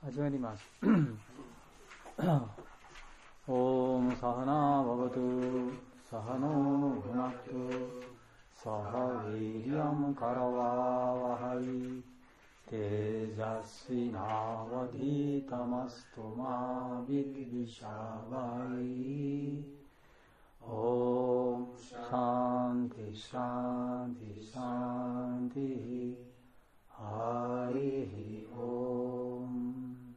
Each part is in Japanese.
始まります。オームサハナババトサハノグナトサハヴィリアムカラワワハイテジャスイナワディタマストマビッビシャバイオームシャンティシャンティシャンティハリオーム。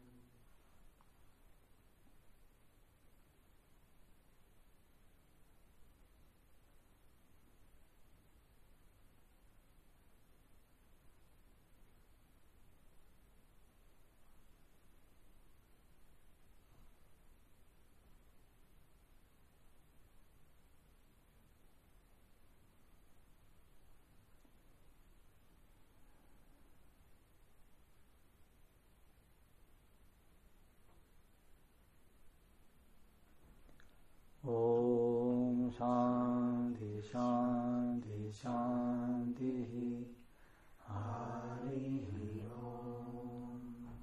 オームシャンティシャンティシャンティハリオ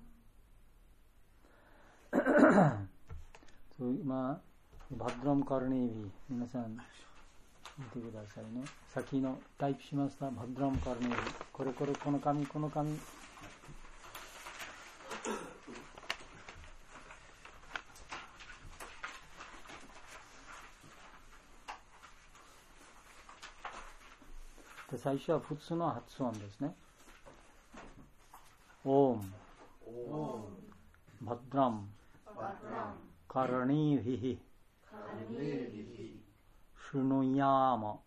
ーム。今バッドラムカルネービー、皆さん見てくださいね。先のタイプしましたバッドラムカルネービー、これこの紙で、最初は普通の発音ですね。オーム、バッドラム、カルネービー、シュヌヤーマ、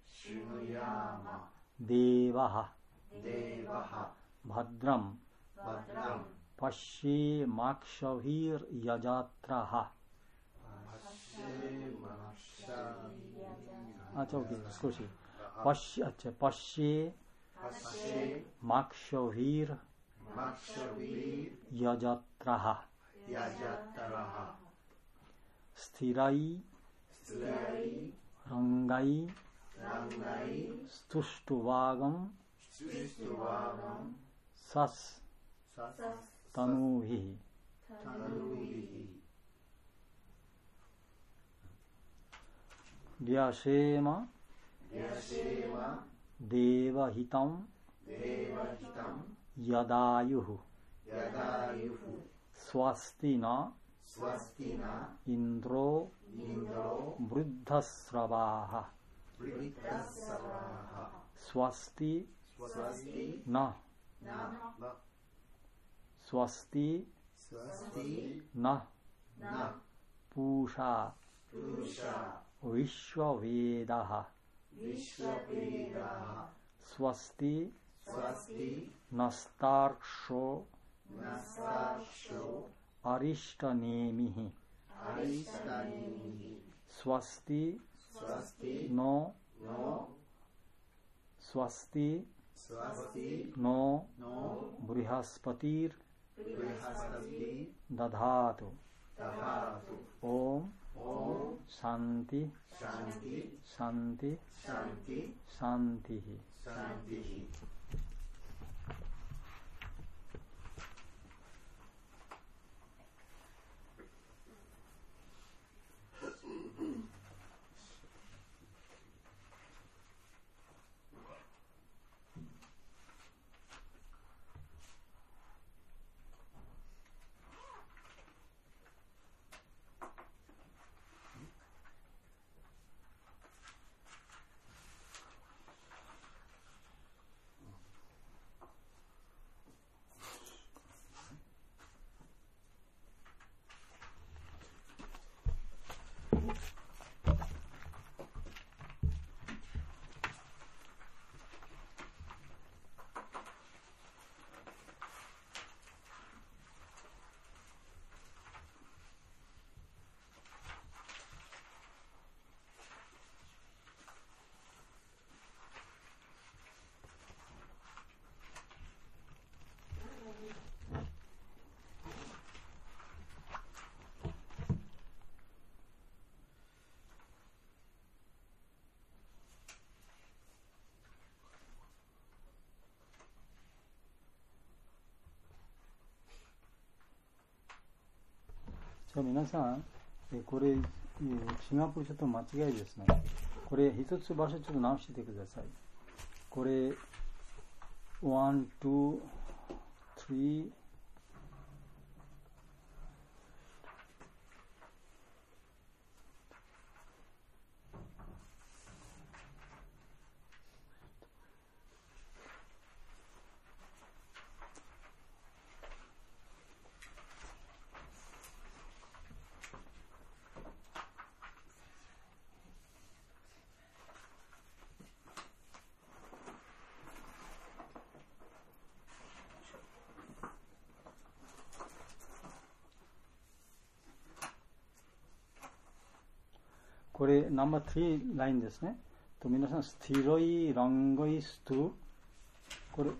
デーバハ、バッドラム、パッシーマクシャヴィーヤジャトラハ。ちょっと少しパッシーマクシャヴィーヤジャトラハ。スティライランガイストゥシトワーガンサスタヌーヒリアシェーマデーバヒタンヤダユフスワスティナインドロブリッダスラバーハスワスティナスワスティナプーシャウィシュワヴェダハスワスティナスタークショアリシタネーミヒスワスティノスワスティノブリハスパティーダダートオームシャンティシャンティシャンティヒ。 皆さん、これ、シンガポールちょっと間違いですね。これ、一つ場所ちょっと直してください。これ、1、2、3、これ、ナンバー3ラインですね。と皆さん、スティロイ・ランゴイスト、これ、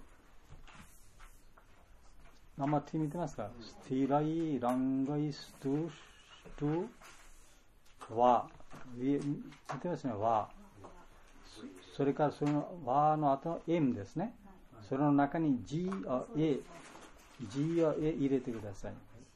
ナンバー3見てますか？スティロイ・ランゴイスト、和。見てますね、和。それからその和の後の M ですね。それの中に G を A 入れてください。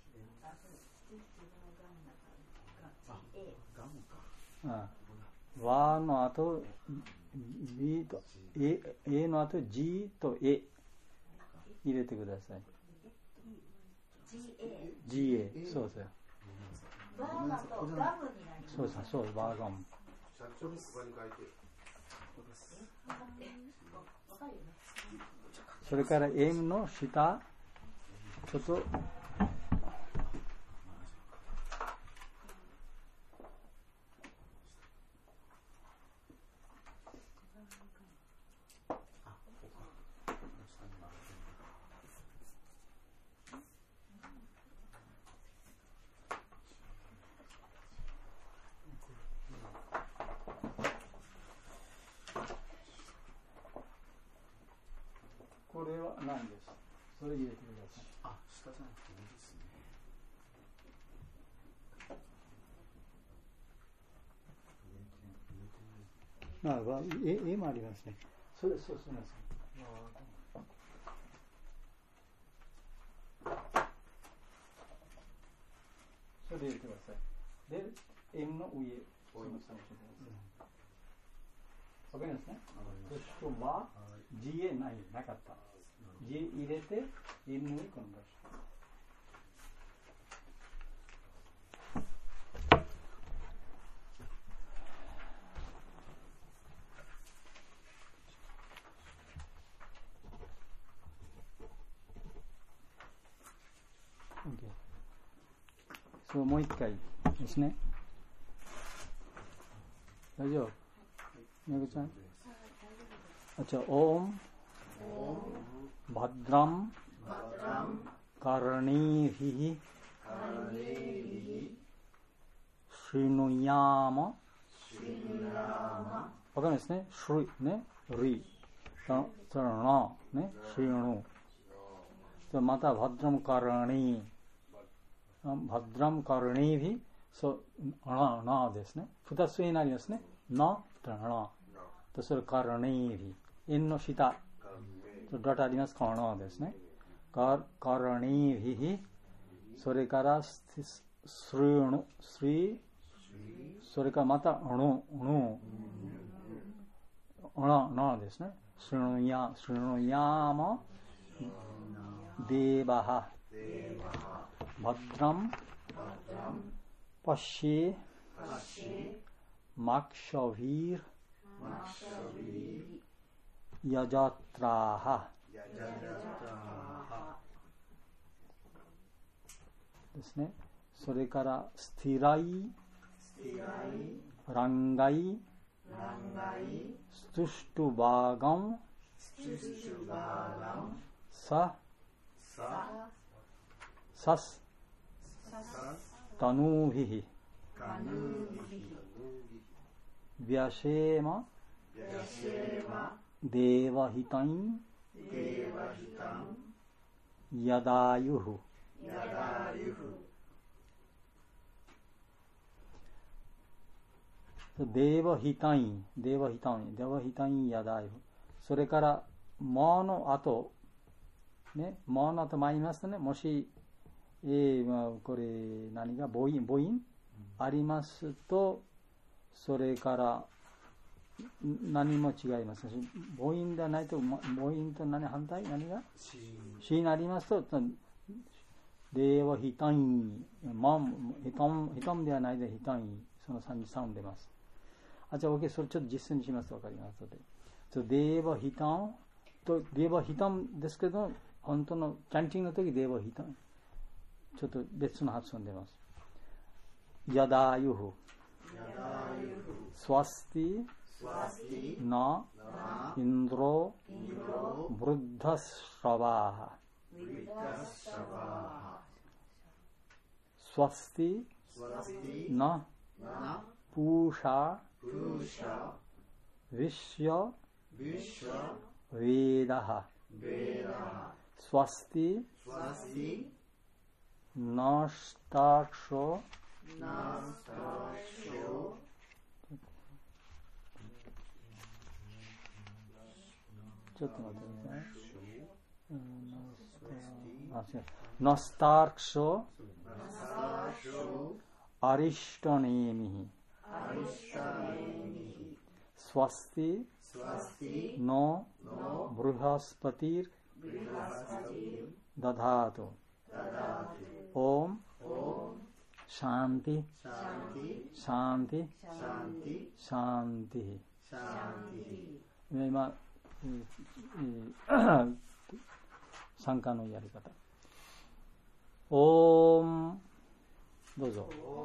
和の後 B と A の後 G と A 入れてください。GA そうです。そうです、そうです、バーガム。それから M の下ちょっとこれは何です。それ入れてください。 あ、下じゃなくていいですね。絵もありますね。そうです。それ入れてください。で、M の上、わかりますね。そしては GA なかった。G 入れて M にコンバージョン。そう、もう一回ですね。大丈夫？めぐちゃん。अच्छा ओम भद्रम कर्णीभिः शृणुयामわかんないですね。シュリね、リ、それのね、シュヌ。またバッドラムカルニー、バッドラムカルニービ、そうなですね。二つになりますね。な、な。とそれカルニービ。円の下、ドットありますかのですね。カルニービ、それからスリー、それからまたなですね。シュヌヤマデーバハバッドラムパシーマクシャビールヤジャトラハですね。それからスティライ、ランガイ、ストゥシュトバーガン、サス、タヌーヒヒ、ビャシェーマ、デーバヒタイン、ヤダユフ。デーバヒタイン、ヤダユフ。それから、マの後、ね、マの後参りますとね、もし、 まあ、これ何が母音、ありますと、それから何も違いますし、母音ではないと、母音と反対何が子になりますと、礼はヒタンイ、ヒタンではないでヒタンイ、その3にサウンド出ます。じゃあ OK、 それちょっと実践にしますと分かりますので。デーバヒタンと、デーバヒタンですけど、本当のチャンティングの時デーバヒタン。ちょっと別の発音出ます。ヤダユフ。スワスティ。ナ。インドロ。ブルッダスラバー。スワスティ。ナ。プーシャ。ヴィシヤ。ヴェダハ。スワスティ。ナスタクショ。ちょっと待ってください。ナスタクショ。アリシタネーミヒ。スワスティ。ノ。ブルハスパティル。ダダート。オム。シャンティ。シャンティ。シャンティ。今、参加のやり方。オーム。どうぞ。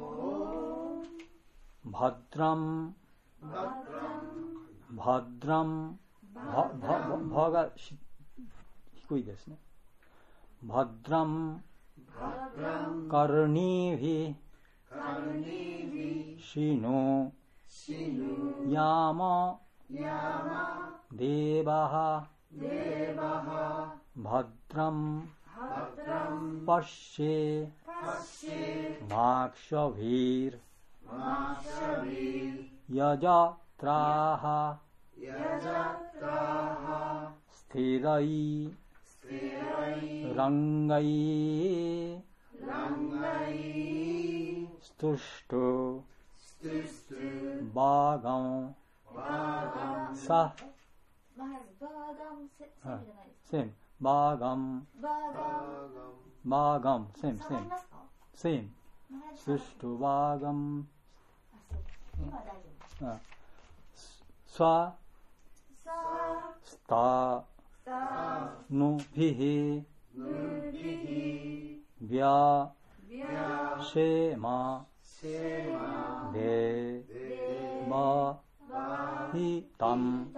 バッラム。バッラム。バが低いですね。バッラム。カルニーヴィ。シヌ。ヤマ。デーバハ。バッラム。パッシェ。マクシャヴィール。ヤジャトラハ。ステライ。ランガイ。ストシト。バーガン。サ。 まずバーガンセムじゃないですか。 セム。バーガン。バーガン。セム。 下がりますか？ セム。ストシトバーガン。 そう。今は大丈夫です。 サ。スター。ヌピヒ。ビャ。シェマ。デ。バ。ヒタン。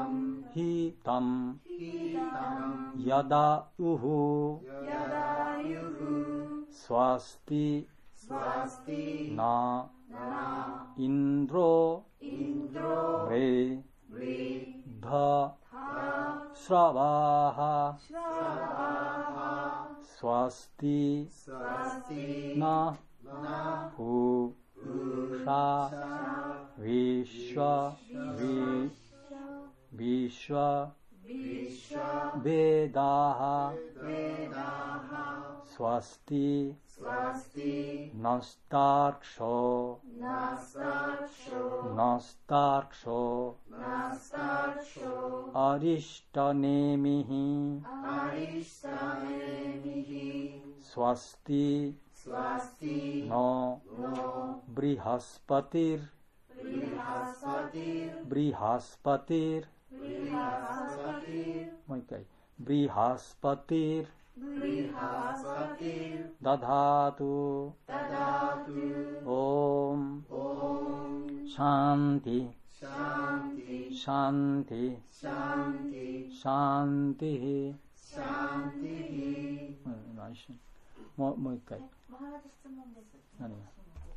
ヤダウフ。スワスティ。ナ。インドロ。レ。ダ。スラバハ。スワスティ。ナ。プ。シャ。ヴィシャ。ヴィシャ。ベダハ。スワスティ。ナスタクショ。アリシタネミヒ。スワスティ。ノ。ブリハスパティル。もう一回。ブリハスパティル。ダダート。オーム。シャンティ。シャンティ。もう一回。 マハラジ質問です。 何が？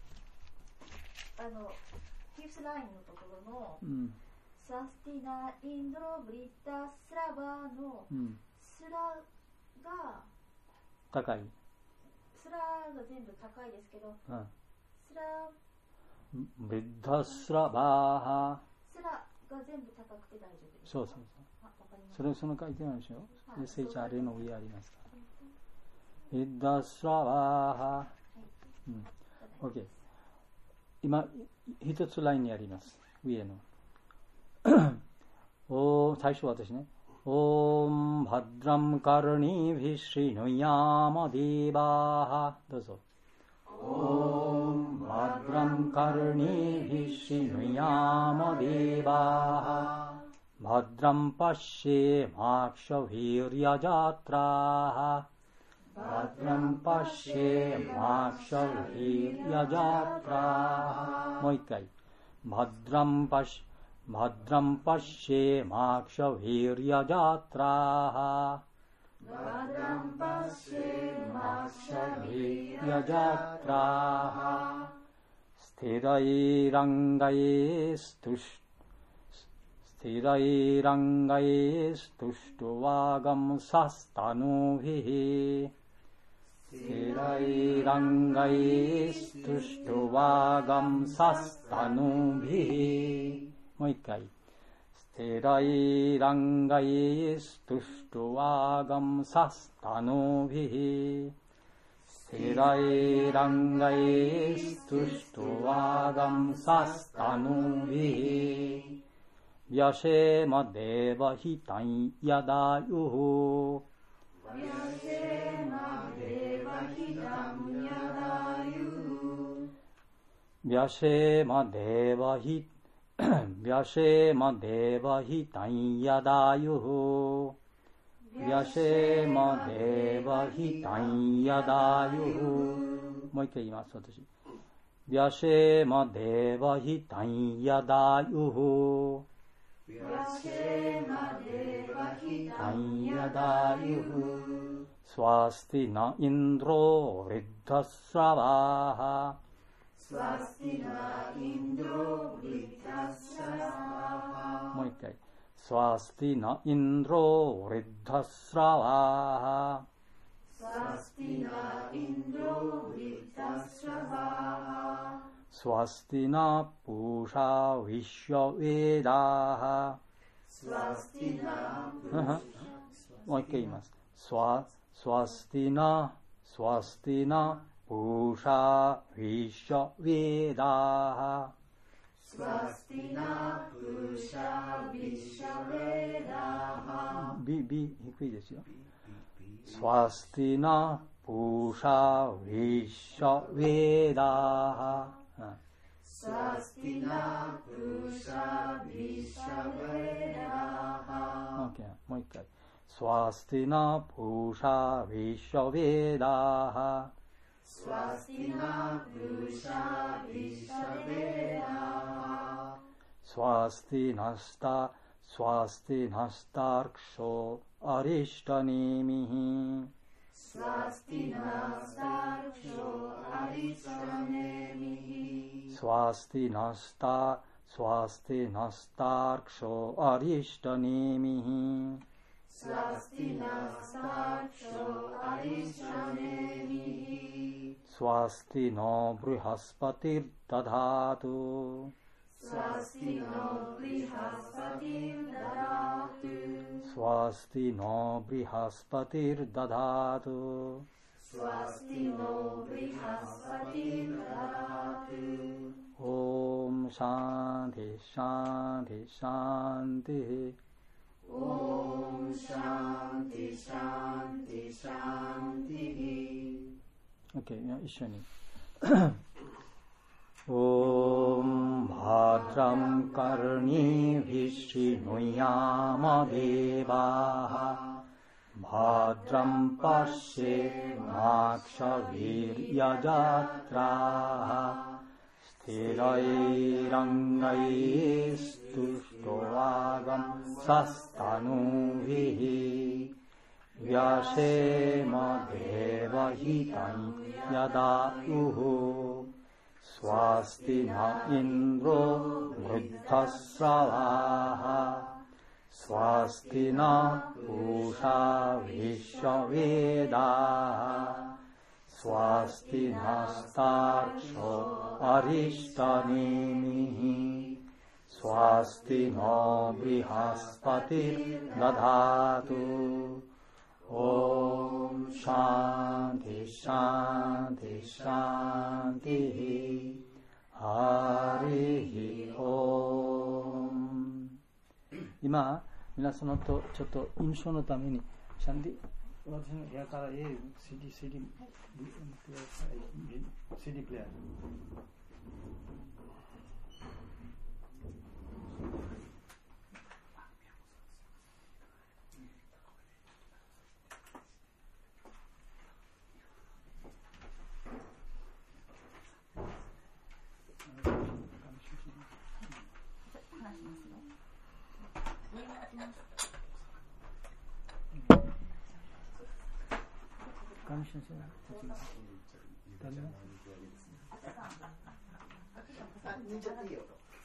フィフスラインのところの、サスティナ・インドロ・ブリッタ・スラバの、スラが高い。 スラが全部高いですけど、スラブリッダスラバーハ。 スラが全部高くて大丈夫ですか？ そう。その書いてあるでしょ。SHRA の上ありますから。 イダスラワー。OK。今、一つラインにあります。上の。最初は私ね。オームバッドラムカルニービシヌヤマディバー。どうぞ。オームバッドラムカルニービシヌヤマディバー。バッドラムパッシェマクシャヴィリヤジャトラー。バッドラムパッシェマクシャヴィリヤジャトラー。もう一回。バッドラムパッシェभद्रं पश्येमाक्षवीर्यजात्राः भद्रं पश्येमाक्षवीर्यजात्राः स्थिरैरङ्गैस्तुष्टुवागंसस्तनूभिः स्थिरैरङ्गैस्तुष्टुवागंसस्तनूभिःもう一回。ステライランガイストゥシトワガムサスタノビヒ。ステライランガイストゥシトワガムサスタノビヒ。ビャシェマデバヒタイヤダユホ。ビャシェマデバヒタイヤダユホ。ビャシェマデバヒVyashema deva hitanyadayuhu Vyashema deva hitanyadayuhu もう一回言います、私。Vyashema deva hitanyadayuhu Vyashema deva hitanyadayuhu Swasti na indro vriddhasravaha Swasti na indro vriddhasravaha もう一回。Swasti na indro vriddhasravaha Swasti na indro vriddhasravaha Swasti na pusha vishyavedaha Swasti na pusha もう一回言います。Swasti na Pusha Vishyavedaha Swasti na Pusha Vishyavedaha 低いですよ。Swasti na Pusha Vishyavedaha Swasti na Pusha Vishyavedaha OK もう一回。Swasti na Pusha Vishyavedaha Swasti na Pusha Vishyavedaha Swasti nastarksho arishtanemihi Swasti nastarksho arishtanemihi Swasti nastarksho arishtanemihi Swasti nastarksho arishtanemihi Swasti no brihaspati dadhatu Swasti no brihaspati dadhatu Swasti no brihaspati dadhatu Swasti no brihaspati dadhatu Om Shanti Shanti Shanti Om Shanti Shanti Shanti OK 一緒にOm Bhadram Karni Vishnuyama Devaha Bhadram Pashe Makshavirya Jatraha Sthirairangaistustuvagam sastanuvihi Vyashema devahitam yadayuhu Swasti na indro vriddhasravaha Swasti na pusha vishyavedaha Swasti nastarksho arishtanemihi Swasti no brihaspati dadhatu Om シャンティシャンティシャンティハリオン。今皆様とちょっと印象のためにシャンディ私の部屋からCD プレイヤー上先生ダメ抜いちゃっていいよ。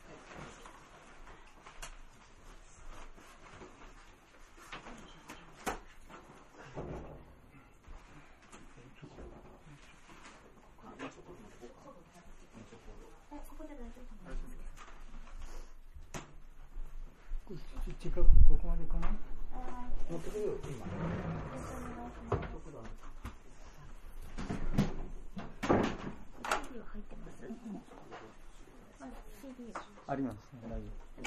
近くここまでかな。持ってくるよ今。ありますね。大丈夫。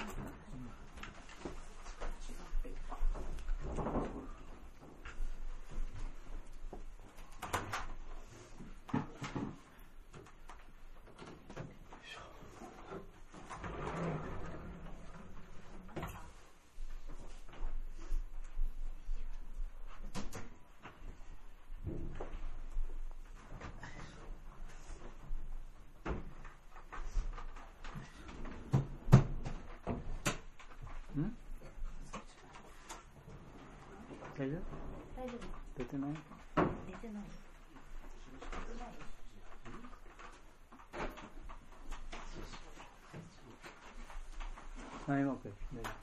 大丈夫？大丈夫。出てない？出てない。ないわけ。大丈夫。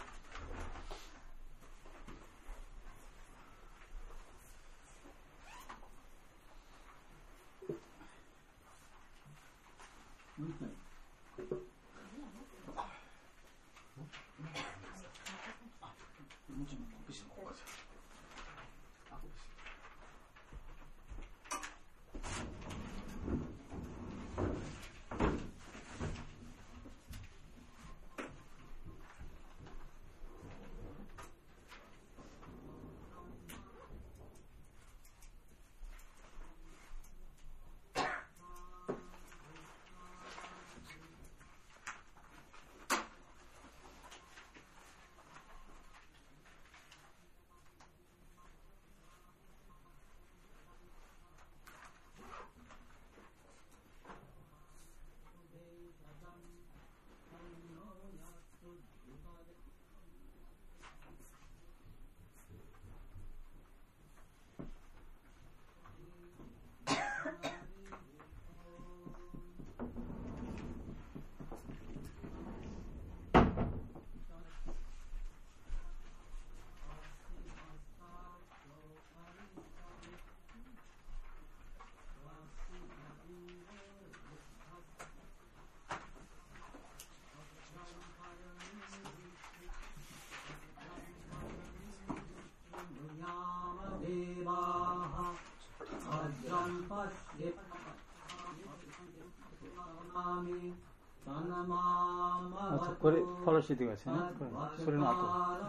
これフォローしててくださいね。それの後。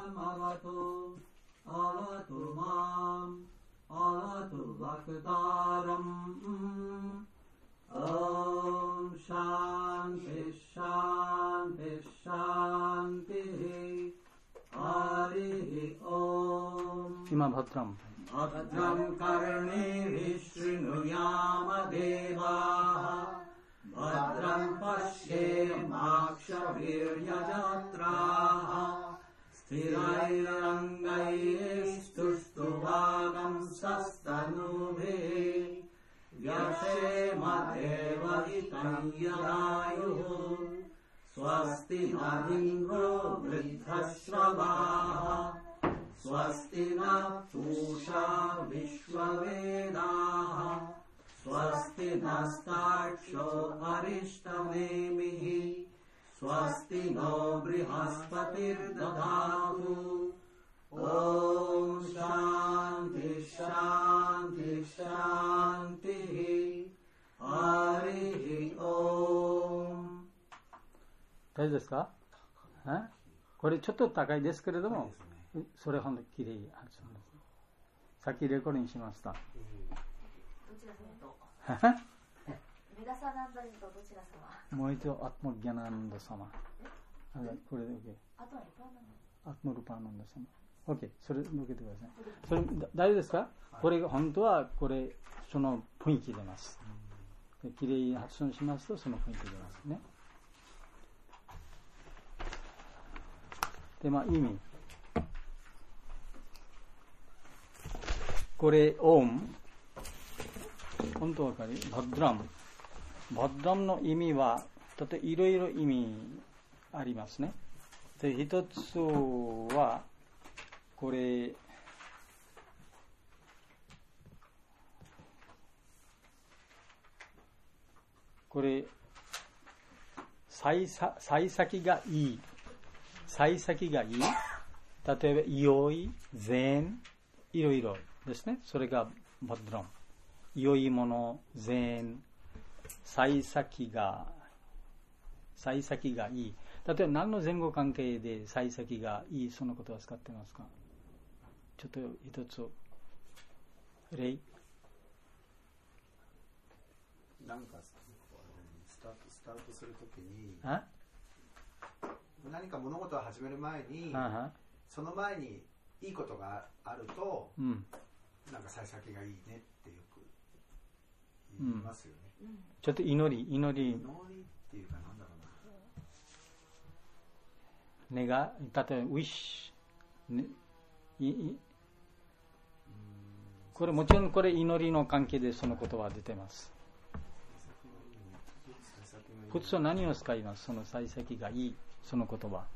今バトラム。バトラムカルネヴィシュヌヤマデバभद्रं पश्येमाक्षवीर्यजत्राः स्थिरैरङ्गैस्तुष्टुवागं सस्तनूभिः व्यशेमदेवहितं यदायुः स्वस्ति न इन्द्रो वृद्धश्रवाः स्वस्ति न पूषा विश्ववेदाः स्वस्ति नस्ताक्षो अरिष्टनेमिः स्वस्ति नो बृहस्पतिर्दधातु Om Shanti Shanti Shanti Harihi Om。 大丈夫ですか？これちょっと高いですけれども、それほんときれい。さっきレコーディングしました。 どちら様とメダサナンダジとどちら様？ もう一度アットモギャナンダ様。これで OK。アットモルパーナンダ様。OK。それ受けてください。それ大丈夫ですか？これ本当はこれその雰囲気出ます。きれいに発音しますとその雰囲気出ますね。で意味。これオン。本当わかる？バッドラム。バッドラムの意味は例えばいろいろ意味ありますね。で一つはこれ幸先がいい。幸先がいい。例えば良い、善、いろいろですね。それがバッドラム。良いもの、善、幸先がいい。例えば何の前後関係で幸先がいい、そのことは使ってますか？ちょっと一つ例。 なんかスタートするときに何か物事を始める前にその前にいいことがあると、なんか幸先がいいねってよく言いますよね。 ちょっと祈りっていうかなんだろうな。願い、例えば wish、これもちろんこれ祈りの関係でその言葉が出てます。普通は何を使います？その幸先がいいその言葉。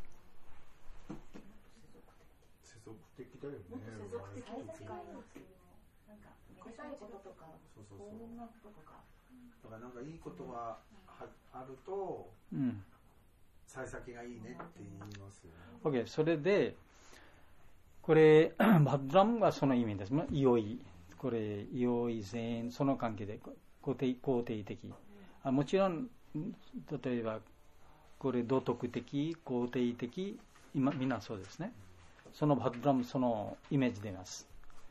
世俗的だよね。 世俗的に使いますよ。なんかめでたいこととか幸運なこととか。 だからなんかいいことがあると、幸先がいいねって言いますよね。 OK。それでこれバッドラムがその意味です。良い、これ良い善その関係で肯定的。もちろん例えばこれ道徳的、肯定的、みんなそうですね。そのバッドラムそのイメージ出ます。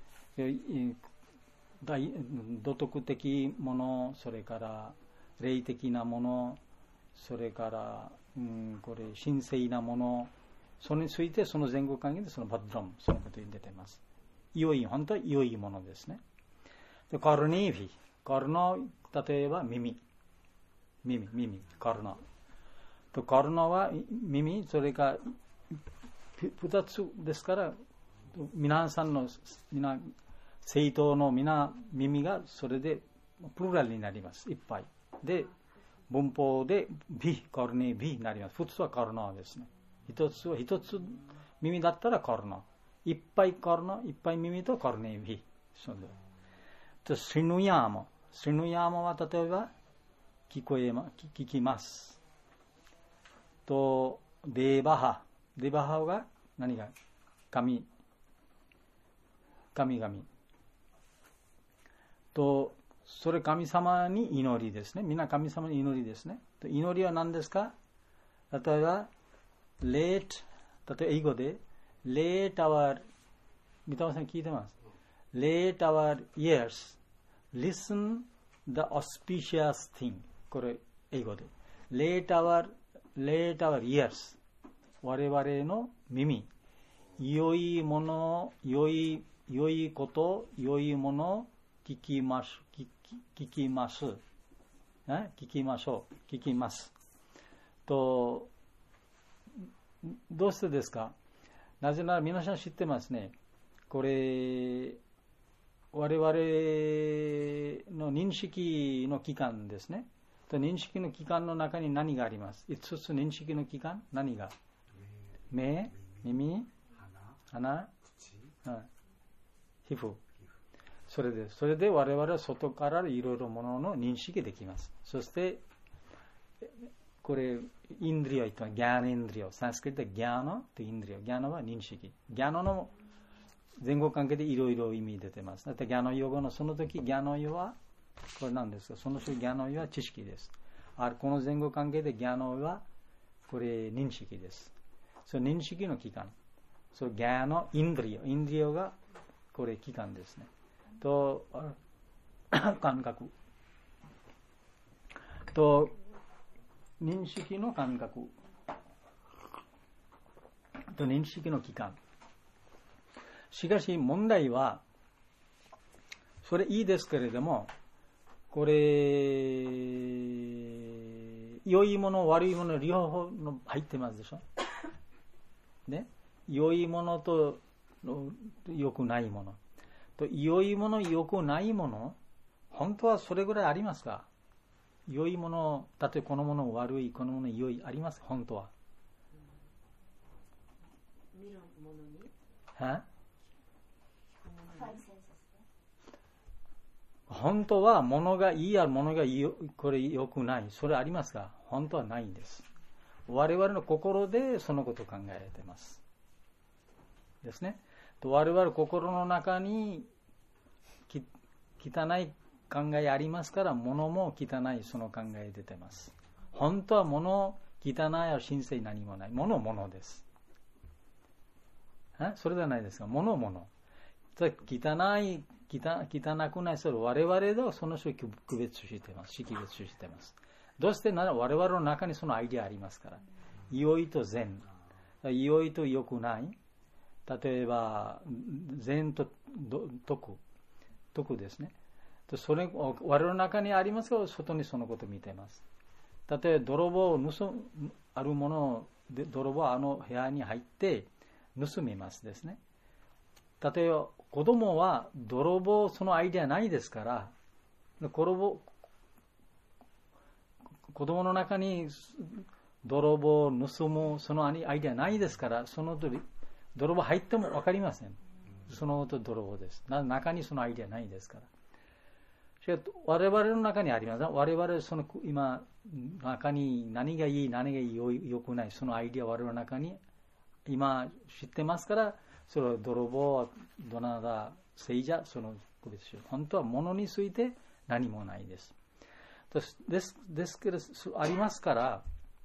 道徳的もの、それから霊的なもの、それからこれ神聖なもの、それについてその前後関係でそのバッドラムそのことに出ています。良い、本当は良いものですね。でカルニービ、カルナ、例えば耳、カルナとカルナは耳、それが2つですから、皆さんの正当の耳がそれでプルラルになります。いっぱいで文法でビ、カルネビになります。普通はカルナですね。一つ耳だったらカルナ、いっぱいカルナ、いっぱい耳とカルネビ。そうでとシヌヤマは例えば聞きます。とデバハが何が神と、それ神様に祈りですね。みんな神様に祈りですね。祈りは何ですか？例えば例えば英語で Let our 三田さん聞いてます。Let our ears listen the auspicious thing。これ英語で Let our ears 我々の耳、良いもの、良いこと、良いもの聞きます。と、どうしてですか？なぜなら皆さん知ってますね。これ、我々の認識の期間ですね。と認識の期間の中に何があります？5つ認識の期間、何が？目、耳、鼻、皮膚。それで我々は外からいろいろものの認識できます。そしてこれインドリアとはギャーナインドリア、サンスクリットでギャーナとインドリア、ギャーナは認識、ギャーナの前後関係でいろいろ意味出てます。だってギャノイヨ語のその時、ギャノイヨは、これ何ですか、その種ギャノイヨは知識です。この前後関係でギャノイヨは、これ認識です。その認識の器官。そのギャノ、インドリオ。インドリオが、これ器官ですね。と、感覚。と、認識の感覚。と、認識の器官。しかし問題は、それいいですけれども、これ、良いもの、悪いもの、両方の入ってますでしょ。ね。良いものと良くないもの。と、良いもの、良くないもの、本当はそれぐらいありますか？良いもの、例えばこのもの悪い、このもの良い、あります本当は。 見るものに本当は物がいいや物がこれ良くない、それありますか？本当はないんです。我々の心でそのことを考えられていますですね。我々心の中に汚い考えありますから、物も汚いその考え出てます。本当は物汚いは神聖何もない。物です。それではないですか。物汚くない、それ我々でその種区別してます。識別してます。どうしてなら我々の中にそのアイデアありますから。良いと善、良いと良くない。例えば善と徳ですね。それ我々の中にありますが、外にそのことを見ています。例えば泥棒をあるものを泥棒はあの部屋に入って盗みますですね。例えば子供は泥棒そのアイデアないですから、子供の中に泥棒を盗むそのアイデアないですから、その泥棒入っても分かりません。その泥棒です。中にそのアイデアないですから。我々の中にあります。我々その今中に何がいい何が良くないそのアイデア我々の中に今知ってますから、それを泥棒どなたせいじゃその区別しよう。本当は物について何もないです。ですけどありますから、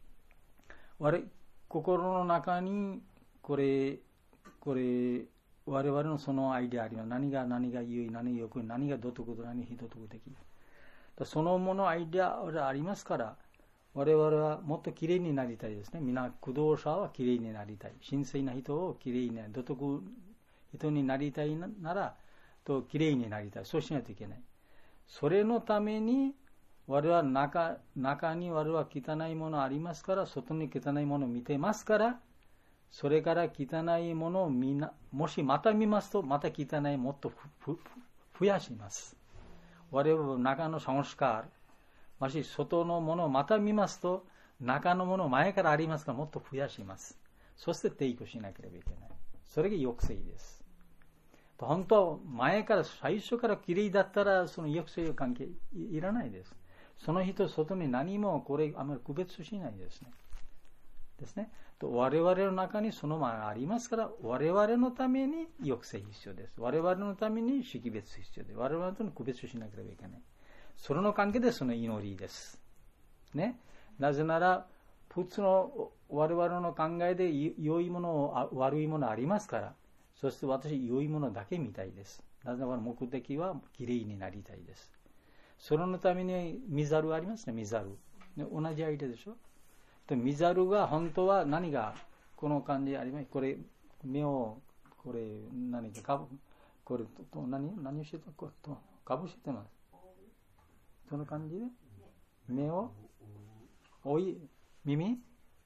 心の中にこれ我々のそのアイデアあります。何が良い、何が良くない、何が道徳的、何が非道徳的。そのものアイデアがありますから、我々はもっときれいになりたいですね。皆、駆動者はきれいになりたい。神聖な人をきれいになりたい。道徳人になりたいなら、きれいになりたい。そうしないといけない。それのために、我々は中に我々は汚いものありますから、外に汚いものを見てますから、それから汚いものをもしまた見ますと、また汚いもっと増やします。我々の中のサンスカール、もし外のものをまた見ますと、中のもの前からありますからもっと増やします。そして提供しなければいけない。それが抑制です。本当は前から最初からきれいだったらその抑制関係いらないです。その人外に何もこれあまり区別しないですね。我々の中にそのままありますから、我々のために抑制必要です。我々のために識別必要です。我々のために区別しなければいけない。それの関係でその祈りです。ね。なぜなら、普通の我々の考えで良いもの、悪いものありますから、そして私、良いものだけ見たいです。なぜなら目的はきれいになりたいです。それのために見ざるありますね、見ざる。同じアイデアでしょ。見ざるが本当は何がこの感じあります。これ目をこれ何かこれと何をしてとかぶしてます。その感じで目をおい耳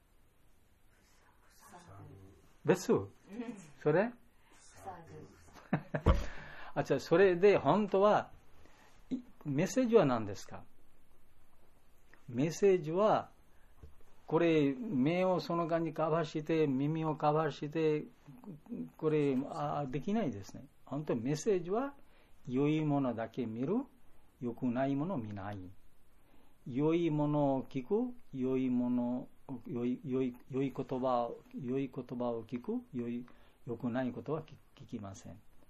別それそれで本当はメッセージは何ですか。メッセージはこれ目をその感じカバーして耳をカバーしてこれできないですね。本当にメッセージは良いものだけ見る、良くないものを見ない。良いものを聞く、良い言葉を聞く、良くないことは聞きません。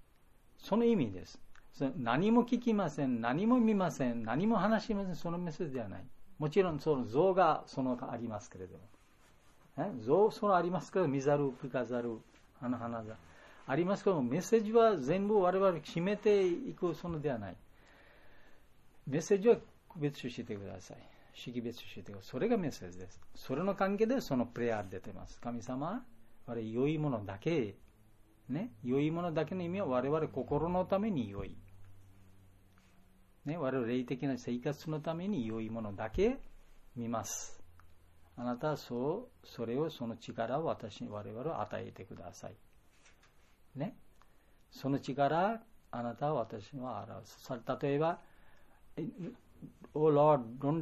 その意味です。何も聞きません、何も見ません、何も話しません、そのメッセージではない。もちろんその像がありますけれども、像そのありますけど、見ざる、聞かざる、話ざありますけども、メッセージは全部我々決めていくそのではない。メッセージは別種してください。識別してください。それがメッセージです。それの関係でそのプレイヤー出てます。神様、我々良いものだけ、ね、良いものだけの意味は我々心のために良い。ね、我々霊的な生活のために良いものだけ見ます。あなたはそれを、その力を我々は与えてください。ね。その力、あなたは私は表す。例えば、Oh Lord, don't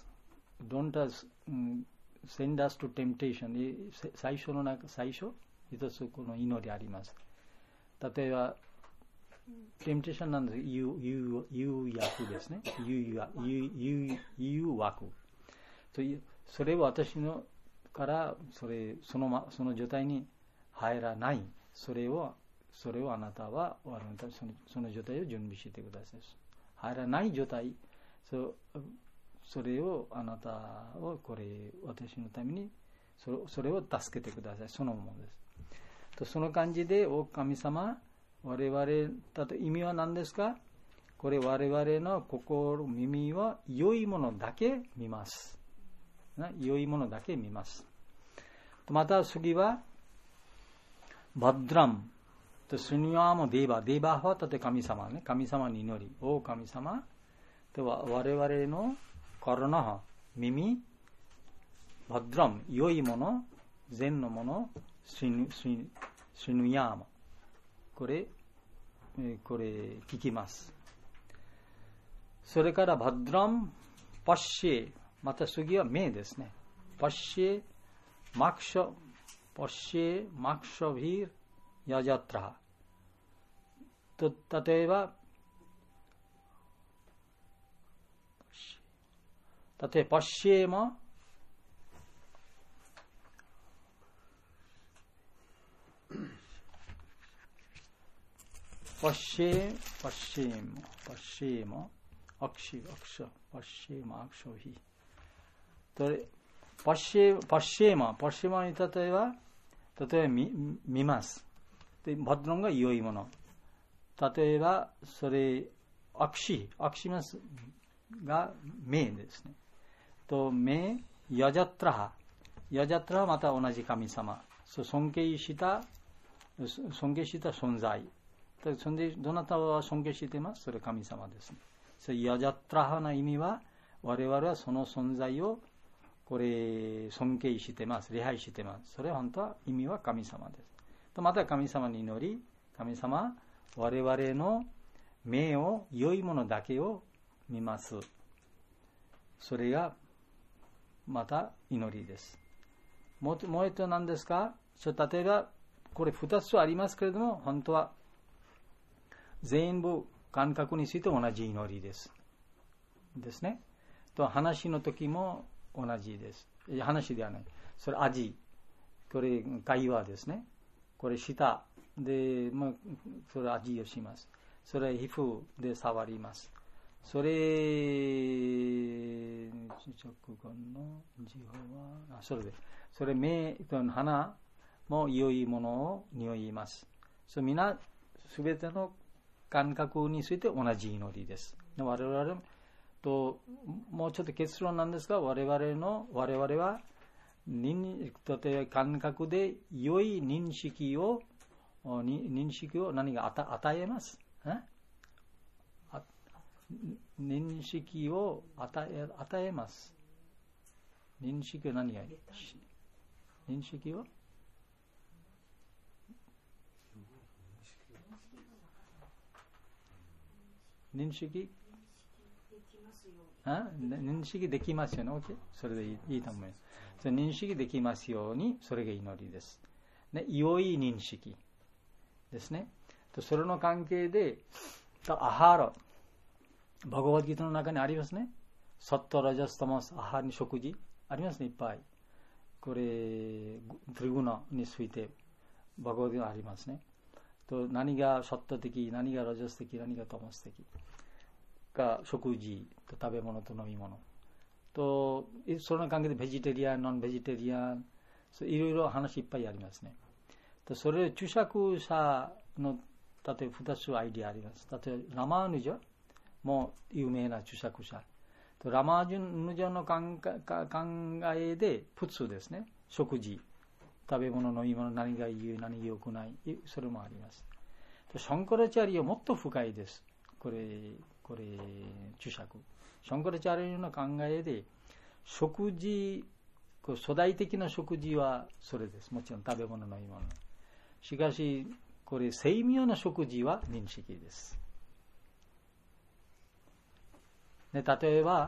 send us to temptation. 最初、一つこの祈りあります。例えば、temptation なんです。誘惑ですね。誘惑。それを私のからその状態に入らない。それをあなたはその状態を準備してください。入らない状態、それをあなたを私のためにそれを助けてください。そのものです。とその感じで、お神様、我々意味は何ですか？これ我々の心、耳は良いものだけ見ます。良いものだけ見ます。また次はバッドラムとスニヤもデーバーは神様ね、神様に祈り、お神様とは我々の体、耳、バッドラム、良いもの、善のもの、スニヤもこれ聞きます。それからバッドラム、パッシェ、また次は目ですね。パッシェ、マクショヴィー、ヤジャトラ。例えば、パッシェも、パッシェも、アクショ、パッシェもアクショヴィー。パッシェマに例えば見ます。で、バッドラムが良いもの。例えば、アクシマスが目ですね。と、目、ヤジャトラハはまた同じ神様。尊敬した存在。どなたは尊敬しています？それ神様ですね。ヤジャトラハの意味は、我々はその存在を尊敬してます。礼拝してます。それは本当は意味は神様です。とまた神様に祈り、神様、我々の目を良いものだけを見ます。それがまた祈りです。もう一つ何ですか？例えばこれ2つありますけれども、本当は全部感覚について同じ祈りですね。と話の時も同じです。話ではない。それ味。これ会話ですね。これ舌で、それ味をします。それ皮膚で触ります。それ直後の字はそれ目と鼻も良いものを匂います。みんなすべての感覚について同じ祈りです。我々ともうちょっと結論なんですが、我々は感覚で良い認識を何が与えます？認識を与えます。認識は何が認識を認識できますよね。OK？ それでいいと思います。認識できますように、それが祈りです。良い認識ですね。それの関係で、アハラ、バガバッドギータの中にありますね。サットラジャスタマス、アハラに食事ありますね、いっぱい。これ、トリグナについて、バガバッドギータありますね。 と何がショット的、何がロジャス的、何がトモス的が食事と食べ物と飲み物と、その関係でベジタリアン、ノンベジタリアン、いろいろ話いっぱいありますね。それ注釈者の例えば2つアイディアあります。例えばラマーヌジャも有名な注釈者。ラマーヌジャの考えで普通ですね。食事、食べ物、飲み物、何がいい、何が良くない、それもあります。シャンカラチャリはもっと深いです。これ注釈。シャンカラチャリの考えで食事、初代的な食事はそれです。もちろん食べ物、飲み物。しかしこれ精妙な食事は認識です。で例えば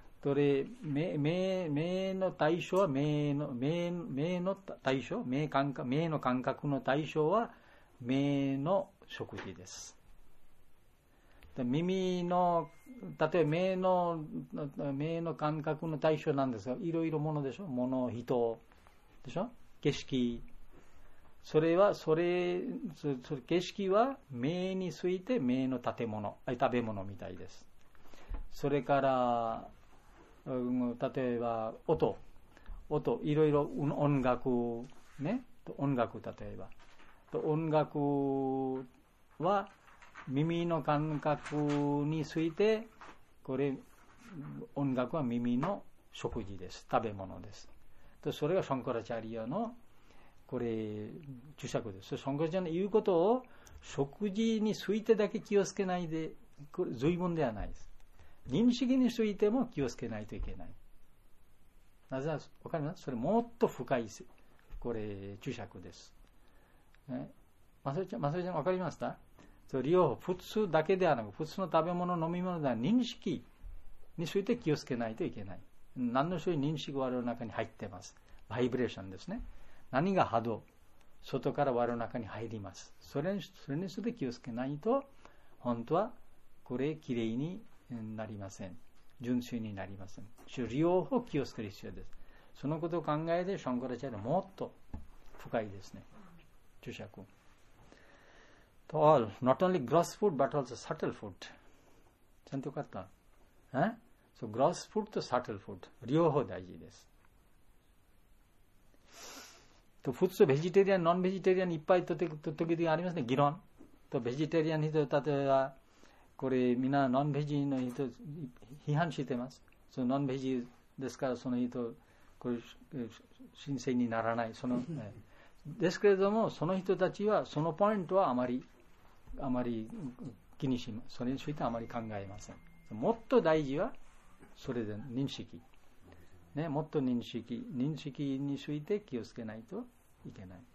目の対象は目の対象、目の感覚の対象は目の食事です。で耳の例えば目の感覚の対象なんですが、いろいろものでしょ、物、人でしょ、景色。それ景色は目について目の建物、食べ物みたいです。それから例えば音、いろいろ音楽ね、音楽例えば音楽は耳の感覚について、これ音楽は耳の食事です、食べ物です。とそれがシャンカラチャリアのこれ注釈です。シャンカラチャリアの言うことを食事についてだけ気をつけないで、これ随分ではないです。認識についても気をつけないといけない。なぜわかります？それもっと深いこれ注釈です。ね、マサイちゃんわかりました？両方普通だけではなく、普通の食べ物、飲み物では認識について気をつけないといけない。何の種類認識が我々の中に入っています。バイブレーションですね。何が波動、外から我々の中に入ります。それについて気をつけないと、本当はこれきれいになりません。純粋になりません。両方気をつける必要です。そのことを考えてシャンカラチャリアはもっと深いですね。注釈。To all, not only gross food but also subtle food. ちゃんとよかった？So gross food と subtle food 両方大事です。と普通ベジタリアン、ノンベジタリアンいっぱい時々ありますね、議論。とベジタリアンの人、例えばこれみんなノンベジの人批判しています。そのノンベジですからその人これ神聖にならない。ですけれども、その人たちはそのポイントはあまり気にします。それについてあまり考えません。もっと大事はそれで認識、ね、もっと認識について気をつけないといけない。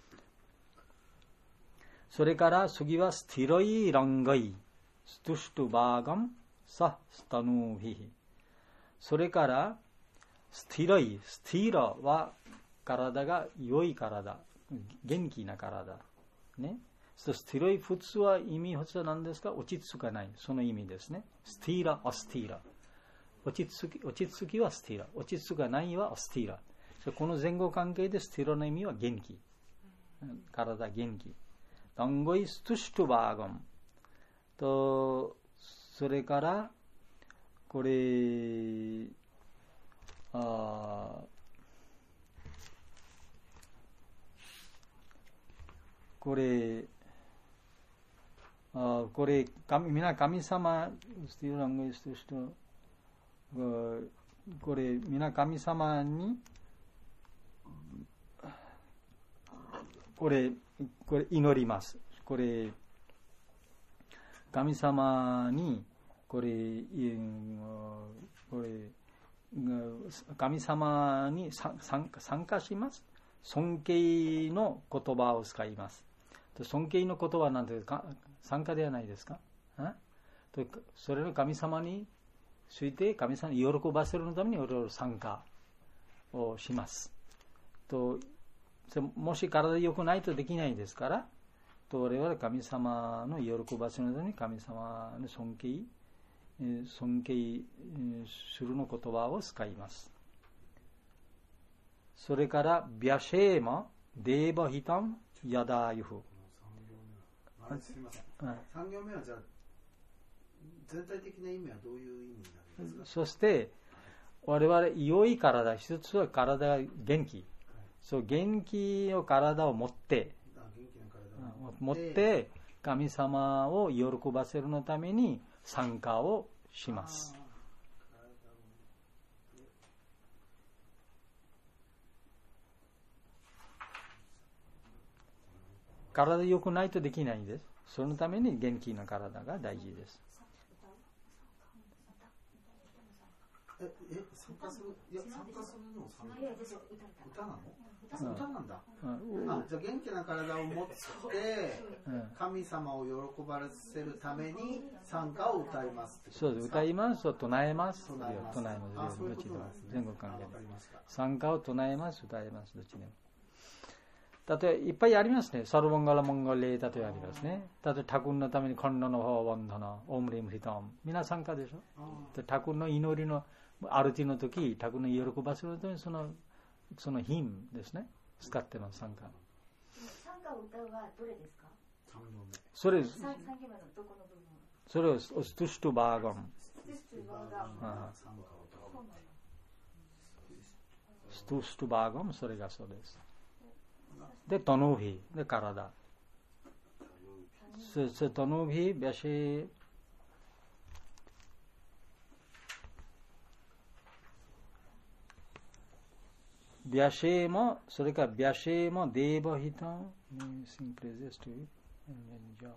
それから次はスティロイランガイストゥシトバーガムサスタヌーヒヒ。それからスティラは体が良い体、元気な体ね。スティロイ普通は意味普通は何ですか？落ち着かない、その意味ですね。スティーラ、アスティーラ、落ち着きはスティーラ、落ち着かないはアスティーラ。この前後関係でスティーラの意味は元気、体元気。ダンゴイストゥシトバーガムと、それからこれ皆神様、これ皆神様にこれ祈ります。これ神様に神様に参加します。尊敬の言葉を使います。尊敬の言葉なんて参加ではないですか？それの神様について神様に喜ばせるためにいろいろ参加をします。ともし体良くないとできないですから、と我々は神様の喜ばせるために神様の尊敬するの言葉を使います。それからビャシェーマデーバヒタンヤダユフ。 すみません。3行目はじゃあ全体的な意味はどういう意味になるんですか。 そして我々良い体、一つは体が元気、そう元気の体を持って神様を喜ばせるのために参加をします。体良くないとできないんです。そのために元気な体が大事です。 参加するの歌なの？歌なんだ。じゃあ元気な体を持って神様を喜ばせるために参加を歌いますってことですか？ そうです。歌いますと唱えます。唱えます。どっちでも前後関係ない。参加を唱えます、歌います、どっちでも。例えばいっぱいありますね。サルバンガラモンガレ、例えばありますね。例えばタクンのためにコンノのファワンダナ、オムリムヒタム、皆参加でしょ。タクンの祈りのアルティの時、タクンの喜ばせるためにそのヒンですね。使ってます、参加。 参加を歌うはどれですか？ それ、 3行目のどこの部分？ それをストゥシュトバーガン。ストゥシュトバーガン、それがそうです。で、トノビで体。トノビ、ビャシェ、ビャシェも、それからビャシェも、デーバヒタン、sing praises to it and enjoy。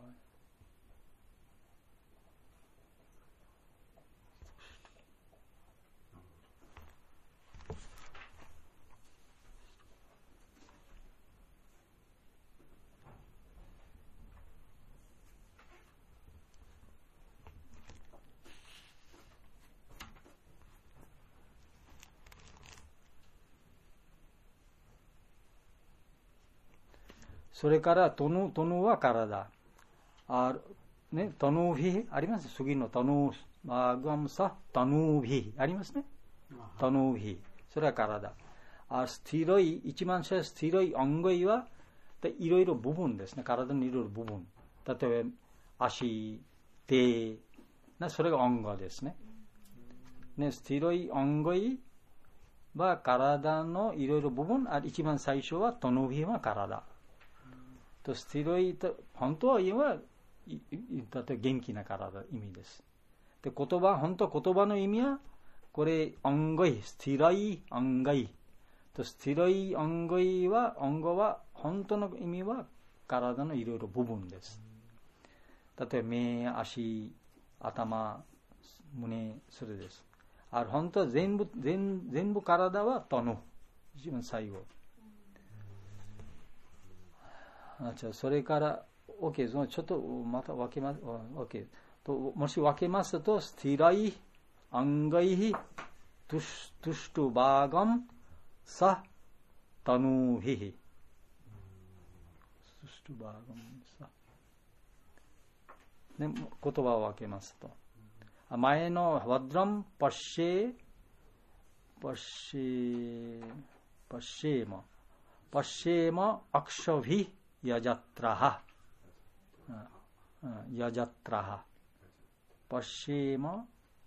それからトヌは体。ね、トヌビあります。次のトヌバーガムサトヌビありますね。トヌビそれは体。スティロイ一番最初スティロイ音声はいろいろ部分ですね。体のいろいろ部分。例えば足、手それが音声ですね。ね、スティロイ音声は体のいろいろ部分。一番最初はトヌビは体。スティロイド、本当は元気な体意味です。で、本当言葉の意味は、これ、音声、スティロイ音声。スティロイ音声は、本当の意味は、体のいろいろ部分です。例えば、目、足、頭、胸、それです。本当は全部体はトヌ、一番最後。それから、OK、ちょっとまた分けます。OK。もし分けますと、スティライ、アンガイヒ、トゥシュバーガン、サ、タヌヒヒ。トゥシュバーガン、サ。ね、言葉を分けますと。前のワドラム、パッシェーマ、アクシャビ、ヤジャトラハ。ヤジャトラハ。パシーマ。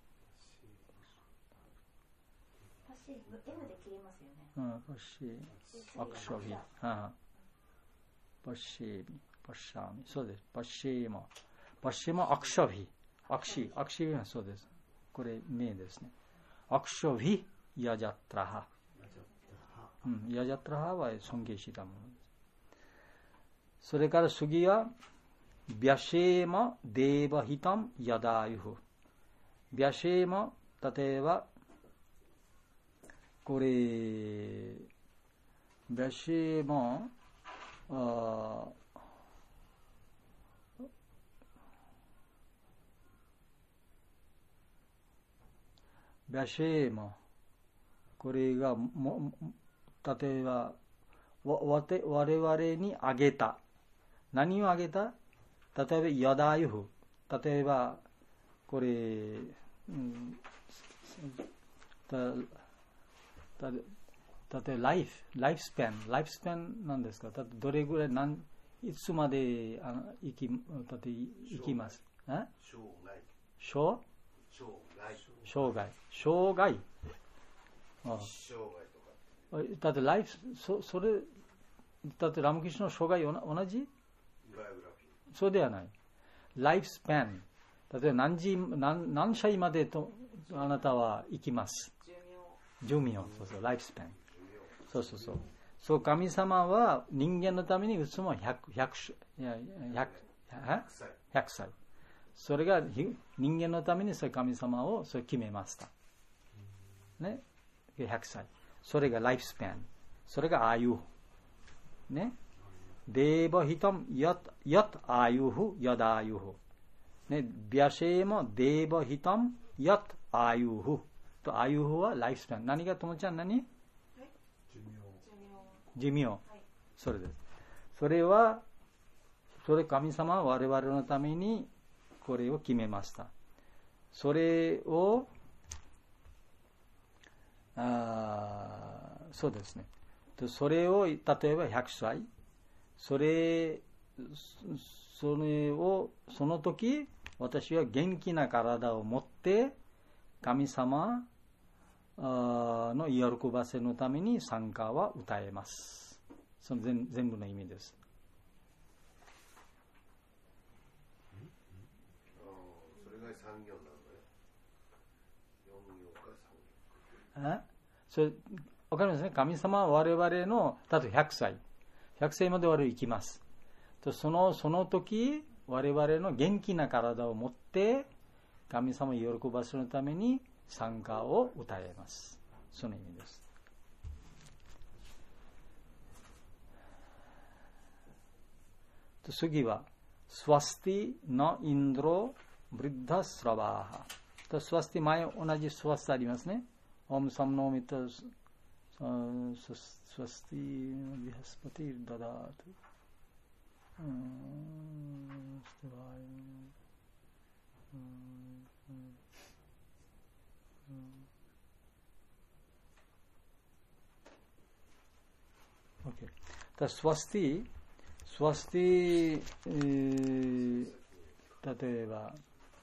パシーム、M で切れますよね。 パシー、アクショビ。パシーミ。そうです。パシーマ、アクショビ。アクシビはそうです。これ、名ですね。アクショビ、ヤジャトラハ。ヤジャトラハは尊敬したものです。それから次は、ビャシェーマ、デーバヒタム、ヤダユフ。ビャシェーマ、例えば、これ、ビャシェーマ、ビャシェーマ、これが、例えば、我々にあげた。何をあげた？例えば、ヤダユフ。例えば、これ、例えば、ライフスパンなんですか？どれぐらい、 いつまで生きます？生涯だってライフ、それだってラムキシュの生涯同じ？そうではない。ライフスパン、例えば何歳までとあなたは生きます？寿命。そうライフスパン。そう神様は人間のためにいつも100歳。それが人間のために神様をそれ決めました。ね、100歳。それがライフスパン。それがアユ。ね。デーバヒタムヤッアユフヤダアユフ。ね、ビャシェもデーバヒタムヤッアユフ。とアユフはライフスパン。何がともちゃん何？寿命。それです。それ神様は我々のためにこれを決めました。それをそうですね。それを例えば100歳、その時私は元気な体を持って神様の喜ばせのために賛歌は歌えます。その全部の意味です。 それが産業なのね。 それわかりますね。神様は我々の例えば100歳まで我々生きます。とその時我々の元気な体を持って神様を喜ばせるために賛歌を歌えます。その意味です。次はスワスティナインドロブリッダスラバーハ。スワスティ前同じスワスティありますね。オムサムノミタスワスティビハスパティダダート。Okay. スワスティ、例えば、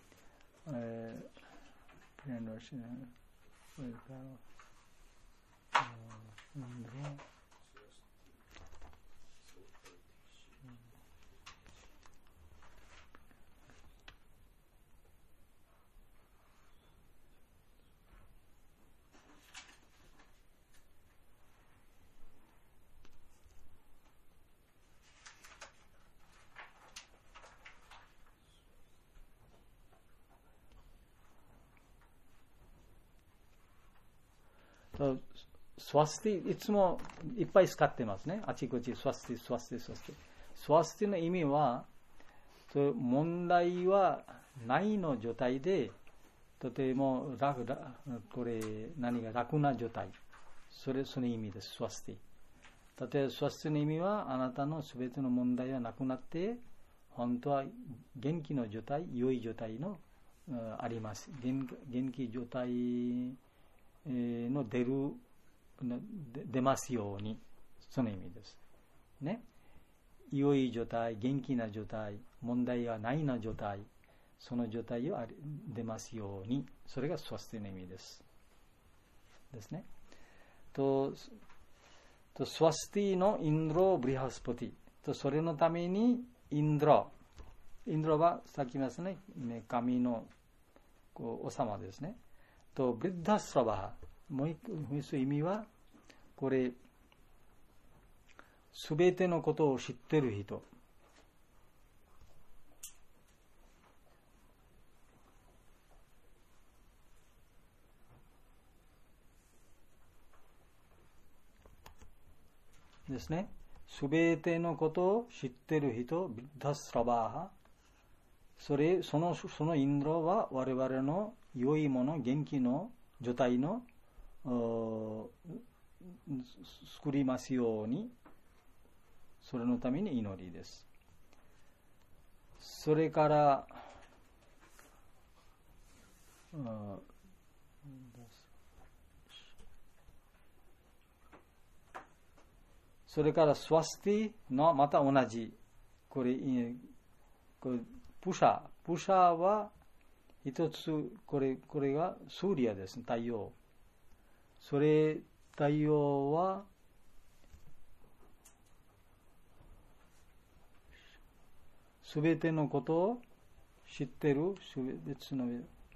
スワスティいつもいっぱい使ってますね。あちこちスワスティの意味は問題はないの状態でとてもこれ何が楽な状態、その意味です。スワスティ。例えばスワスティの意味はあなたのすべての問題はなくなって本当は元気の状態、良い状態のあります。元気状態の出ますように、その意味ですね。良い状態、元気な状態、問題がないな状態、その状態を出ますように、それがスワスティの意味ですね。とスワスティのインドロブリハスポティと、それのためにインドロはさっき言いますね、神の王様ですね。とブリッダスラバハ、もう一つ意味はこれすべてのことを知っている人ですね。すべてのことを知っている人、ブリッダスラバーハ、そのインドロは我々の良いもの、元気の状態の作りますように、それのために祈りです。それからスワスティのまた同じこれプシャは一つ、これがスーリアですね、太陽。それ、太陽はすべてのことを知ってる、別の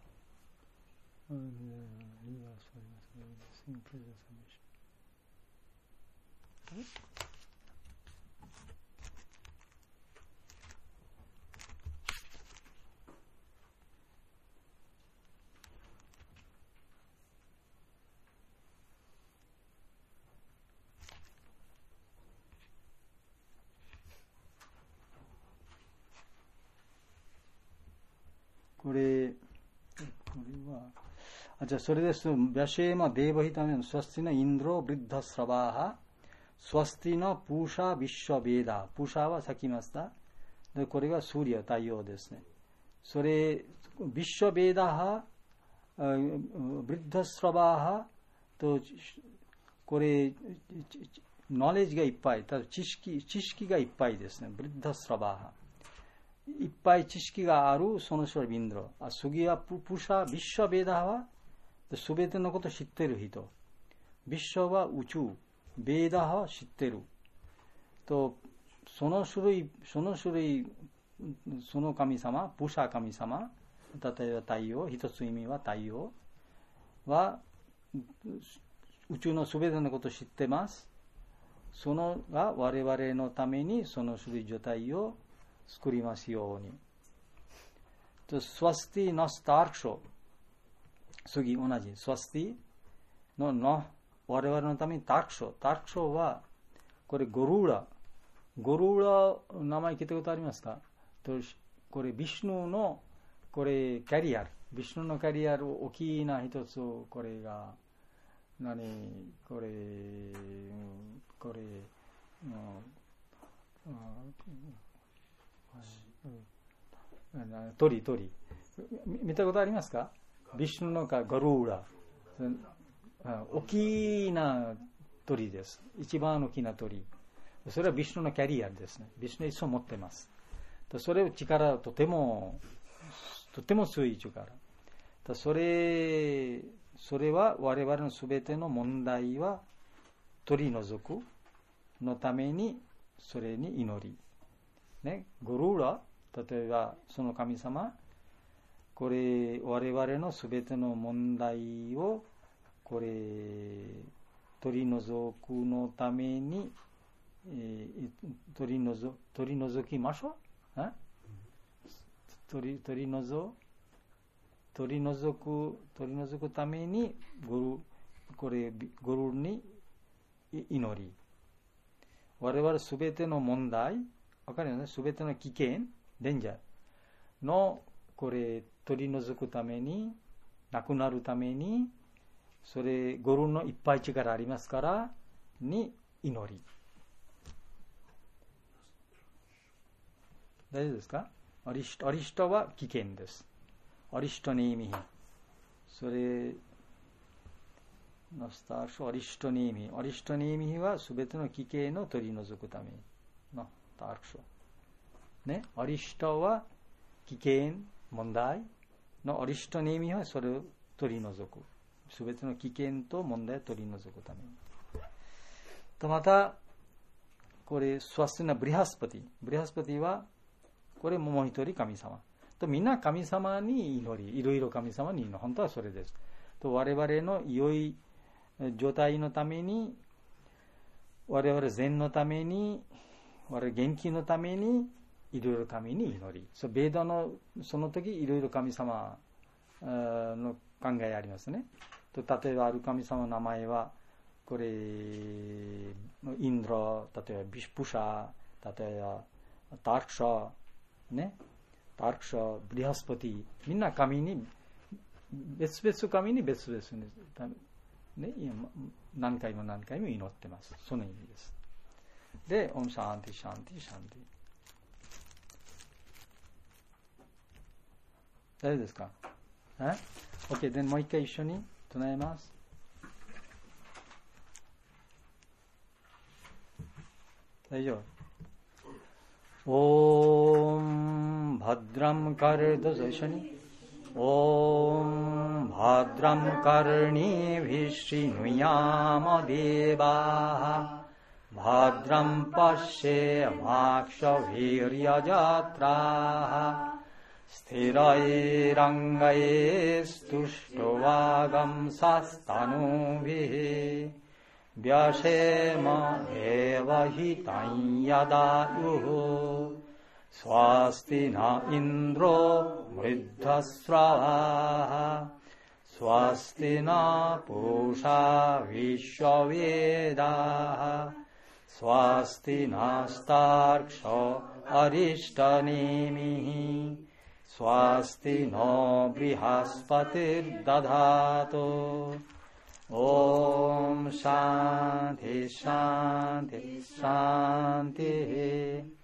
これは、じゃあそれです。ヴァシェーマデーバヒタメン、スワスティナインドロブリッダスラバーハ、スワスティナプーシャビッシャベーダ。プーシャはさっき言いました。で、これがスーリア、太陽ですね。それ、ビッシャベーダハ、ブリッダスラバーハと、これ、ノレッジがいっぱい、知識がいっぱいですね。ブリッダスラバーハ。いっぱい知識があるその人はインドロ。スギアプシャ、ビッシャベーダはすべてのことを知っている人。ビッシャは宇宙、ベーダは知っている。とその種類、その神様、プシャ神様、例えば太陽、一つ意味は太陽は宇宙のすべてのことを知ってます。そのが我々のためにその種類状態を作りますように。とスワスティのスタークショ、次同じスワスティの我々のためにタークショはこれゴルーラ名前聞いたことありますか？とこれビシュヌのこれキャリア、ビシュヌのキャリア大きな一つ、これがこれ鳥見たことありますか？ビシュヌのガルーラ、大きな鳥です。一番大きな鳥。それはビシュヌのキャリアですね。ビシュヌいつも持ってます。それを力とても強い力。それは我々のすべての問題は取り除くのためにそれに祈り。ね、ゴルーラ、例えばその神様、これ我々のすべての問題をこれ取り除くのために、取り除きましょう。取り除くためにゴルーに祈り。我々すべての問題、わかるよね、すべての危険、デンジャーのこれ取り除くために、なくなるために、それゴルーのいっぱい力ありますからに祈り。大丈夫ですか？アリシトは危険です。アリシトの意味。それのスターショアリシトの意味はすべての危険を取り除くためのタークショね。アリシトは危険問題のアリシトの意味はそれを取り除く。すべての危険と問題を取り除くために。とまたこれスワスティナブリハスパティはこれもう一人神様と、みんな神様に祈り、いろいろ神様に祈り、本当はそれですと。我々の良い状態のために、我々善のために、我々元気のために、いろいろ神に祈り。ベーダのその時いろいろ神様の考えありますね。と例えばある神様の名前はこれインドラ、例えばビシュプシャ、例えばタークシャね、タークシャ、ブリハスパティ、みんな神に別々神に別々に、ね、何回も祈ってます。その意味です。で、オムシャンティシャンティシャンティ。大丈夫ですか？OK、でもう一回一緒に唱えます。大丈夫。 भद्रं कर्दशनि ॐ भद्रं कर्णेभिः शृणुयाम देवाः भद्रं पश्येमाक्षभिर्यजत्राः स्थिरैरङ्गैस्तुष्टुवागंसस्तनूभिः व्यशेम देवहितं यदायुः स्वस्ति न इन्द्रो वृद्धस्रवाः स्वस्ति न पूषा विश्ववेदाः स्वस्ति नस्तार्क्ष्यो अरिष्टनेमिः स्वस्ति नो बृहस्पतिर्दधातु ॐ शान्ति शान्ति शान्तिः